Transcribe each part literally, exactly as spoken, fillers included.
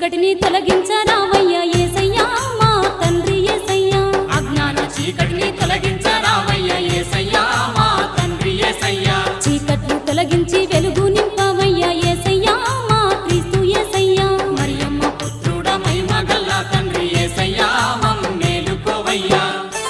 చీకటిని తొలగించరావయ్యా యేసయ్యా మా తండ్రి యేసయ్యా అజ్ఞాన చీకటిని తొలగించరావయ్యా యేసయ్యా మా తండ్రి యేసయ్యా చీకట్లు తొలగించి వెలుగు నింపవయ్యా యేసయ్యా మా క్రీస్తు యేసయ్యా మరియమ్మ పుత్రుడ మహిమగల్ల తండ్రి యేసయ్యా మమ్ము మేలుకోవయ్యా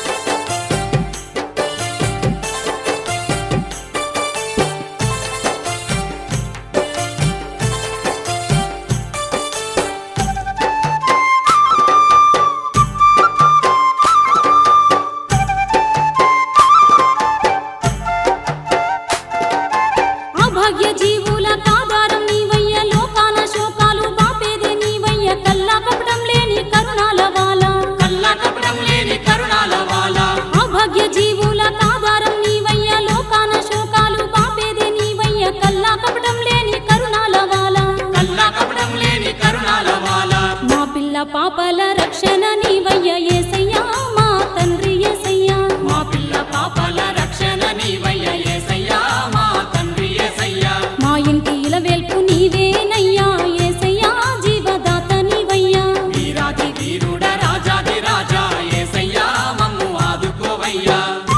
అభాగ్య జీవుల కాదారం నీవయ్య లోకాన శోకాలు బాపేదే నీవయ్య కల్లా కపటం లేని కరుణాల వాల కల్లా కపటం లేని కరుణాల వాల అభాగ్య జీవుల కాదారం నీవయ్య లోకాన శోకాలు బాపేదే నీవయ్య కల్లా కపటం లేని కరుణాల వాల కల్లా కపటం లేని కరుణాల వాల మా పిల్ల పాపల రక్షణ నీవయ్య యేసయ్యా మా తండ్రి యేసయ్యా మా పిల్ల పాపల రక్షణ నీవయ్యా యేసయ్యా మా తండ్రి యేసయ్యా మా ఇంటి ఇలవేల్పు నీవేనయ్యా యేసయ్యా జీవదాత నీవయ్యా వీరాది వీరుడ రాజాది రాజా యేసయ్యా మమ్ము ఆదుకోవయ్యా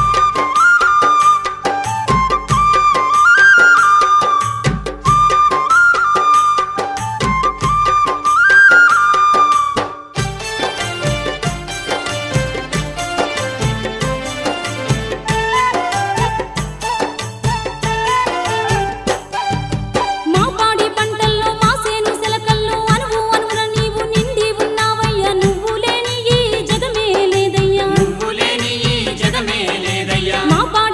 మా పాడి పంటల్లో మా సేను సెలకల్లో అనువు అనువున నీవు నిండి ఉన్నావయ్యా నువ్వు లేని ఈ జగమే లేదయ్యా నువ్వు లేని ఈ జగమే లేదయ్యా మా పాడి